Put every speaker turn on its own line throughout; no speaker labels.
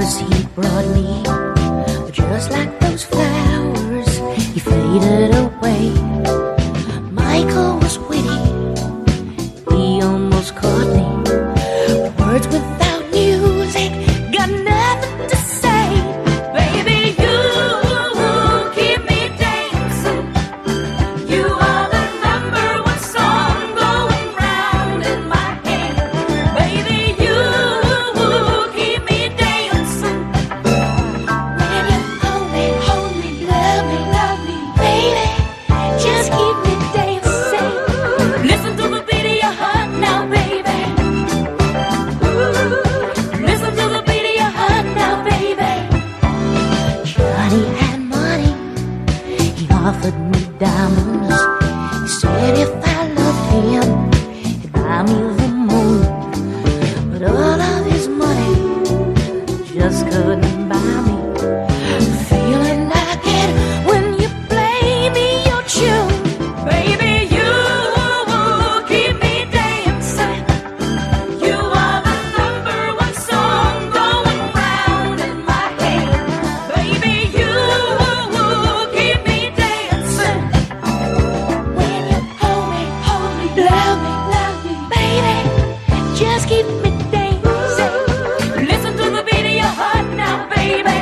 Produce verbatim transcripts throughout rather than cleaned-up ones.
flowers he brought me, just like those flowers, he faded away. Michael was witty, he almost caught me. Words without music, got nothing to say. Baby, you keep me dancing. You are the number one song going round in my head. Baby, you keep me dancing. When you hold me, hold me, love me, love me, baby, just keep me dancing. Listen to the beat of your heart now, baby. Listen to the beat of your heart now, baby. Johnny had money, he offered me diamonds. He said if I loved him, he'd buy me the moon. But all of his money just couldn't buy me the feeling I get when you play me your tune. Baby, you keep me dancing. You are the number one song going round in my head. Baby, you keep me dancing. When you hold me, hold me, love me, love me, baby, just keep me dancing. Listen to the beat of your heart now, baby.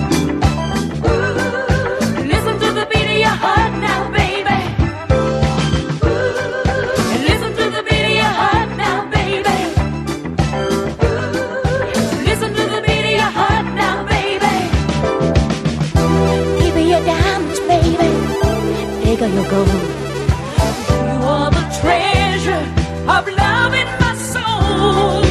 Listen to the beat of your heart now, baby. Listen to the beat of your heart now, baby. Listen to the beat of your heart now, baby. Give me your diamonds, baby. Take all your gold. You are the treasure of love in my soul.